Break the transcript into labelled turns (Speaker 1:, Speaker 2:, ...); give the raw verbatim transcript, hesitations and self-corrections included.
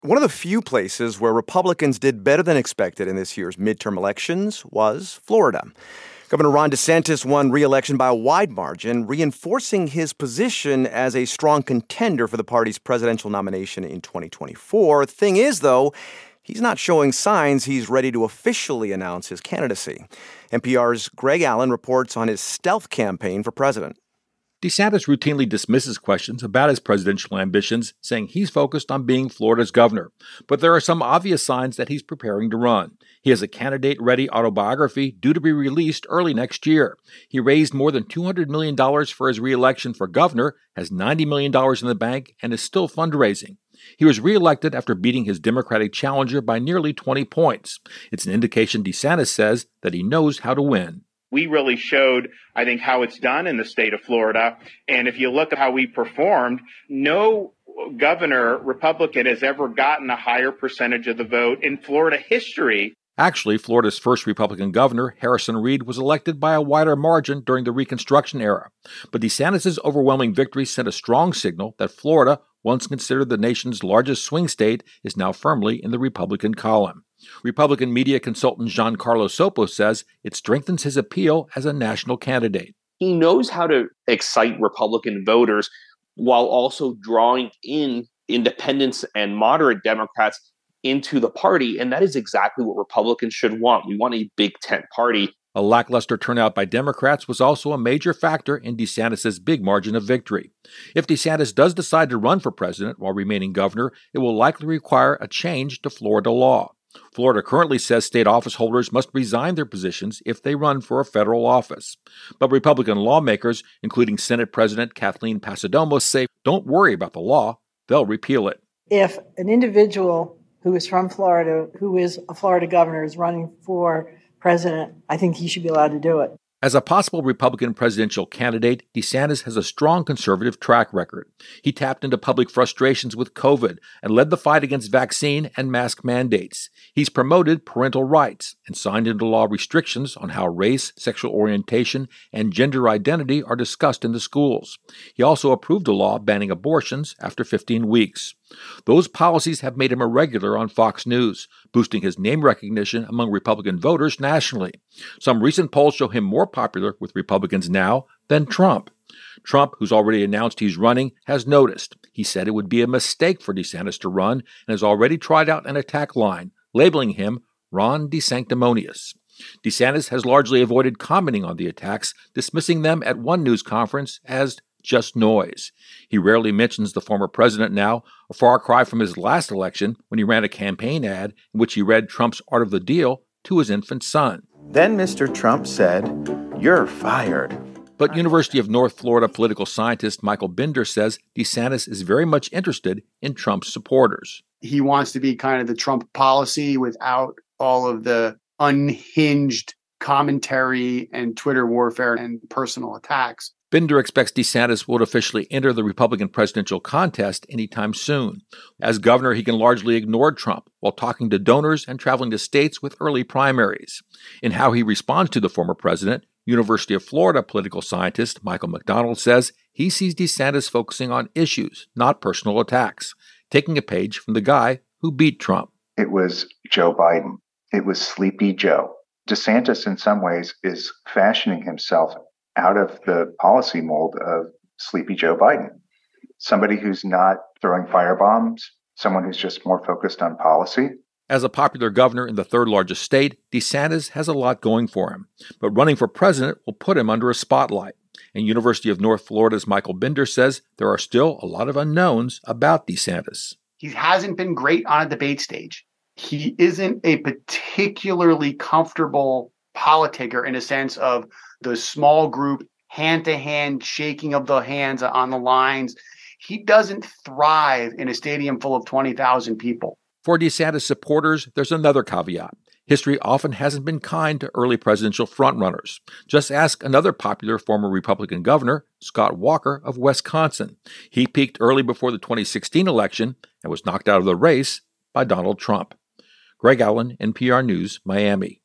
Speaker 1: One of the few places where Republicans did better than expected in this year's midterm elections was Florida. Governor Ron DeSantis won re-election by a wide margin, reinforcing his position as a strong contender for the party's presidential nomination in twenty twenty-four. Thing is, though, he's not showing signs he's ready to officially announce his candidacy. N P R's Greg Allen reports on his stealth campaign for president.
Speaker 2: DeSantis routinely dismisses questions about his presidential ambitions, saying he's focused on being Florida's governor. But there are some obvious signs that he's preparing to run. He has a candidate-ready autobiography due to be released early next year. He raised more than two hundred million dollars for his re-election for governor, has ninety million dollars in the bank, and is still fundraising. He was re-elected after beating his Democratic challenger by nearly twenty points. It's an indication, DeSantis says, that he knows how to win.
Speaker 3: We really showed, I think, how it's done in the state of Florida. And if you look at how we performed, no governor, Republican, has ever gotten a higher percentage of the vote in Florida history.
Speaker 2: Actually, Florida's first Republican governor, Harrison Reed, was elected by a wider margin during the Reconstruction era. But DeSantis' overwhelming victory sent a strong signal that Florida, once considered the nation's largest swing state, is now firmly in the Republican column. Republican media consultant Giancarlo Sopo says it strengthens his appeal as a national candidate.
Speaker 4: He knows how to excite Republican voters while also drawing in independents and moderate Democrats into the party, and that is exactly what Republicans should want. We want a big tent party.
Speaker 2: A lackluster turnout by Democrats was also a major factor in DeSantis' big margin of victory. If DeSantis does decide to run for president while remaining governor, it will likely require a change to Florida law. Florida currently says state office holders must resign their positions if they run for a federal office. But Republican lawmakers, including Senate President Kathleen Passidomo, say, don't worry about the law, they'll repeal it.
Speaker 5: If an individual who is from Florida, who is a Florida governor, is running for president, I think he should be allowed to do it.
Speaker 2: As a possible Republican presidential candidate, DeSantis has a strong conservative track record. He tapped into public frustrations with COVID and led the fight against vaccine and mask mandates. He's promoted parental rights and signed into law restrictions on how race, sexual orientation, and gender identity are discussed in the schools. He also approved a law banning abortions after fifteen weeks. Those policies have made him a regular on Fox News, boosting his name recognition among Republican voters nationally. Some recent polls show him more popular with Republicans now than Trump. Trump, who's already announced he's running, has noticed. He said it would be a mistake for DeSantis to run and has already tried out an attack line, labeling him Ron DeSanctimonious. DeSantis has largely avoided commenting on the attacks, dismissing them at one news conference as just noise. He rarely mentions the former president now, a far cry from his last election when he ran a campaign ad in which he read Trump's Art of the Deal to his infant son.
Speaker 6: Then Mister Trump said, "You're fired."
Speaker 2: But University of North Florida political scientist Michael Binder says DeSantis is very much interested in Trump's supporters.
Speaker 7: He wants to be kind of the Trump policy without all of the unhinged commentary and Twitter warfare and personal attacks.
Speaker 2: Binder expects DeSantis won't officially enter the Republican presidential contest anytime soon. As governor, he can largely ignore Trump while talking to donors and traveling to states with early primaries. In how he responds to the former president, University of Florida political scientist Michael McDonald says he sees DeSantis focusing on issues, not personal attacks, taking a page from the guy who beat Trump.
Speaker 6: It was Joe Biden. It was Sleepy Joe. DeSantis, in some ways, is fashioning himself out of the policy mold of Sleepy Joe Biden. Somebody who's not throwing firebombs, someone who's just more focused on policy.
Speaker 2: As a popular governor in the third largest state, DeSantis has a lot going for him. But running for president will put him under a spotlight. And University of North Florida's Michael Binder says there are still a lot of unknowns about DeSantis.
Speaker 7: He hasn't been great on a debate stage. He isn't a particularly comfortable politicker in a sense of the small group, hand-to-hand shaking of the hands on the lines. He doesn't thrive in a stadium full of twenty thousand people.
Speaker 2: For DeSantis supporters, there's another caveat. History often hasn't been kind to early presidential frontrunners. Just ask another popular former Republican governor, Scott Walker of Wisconsin. He peaked early before the twenty sixteen election and was knocked out of the race by Donald Trump. Greg Allen, N P R News, Miami.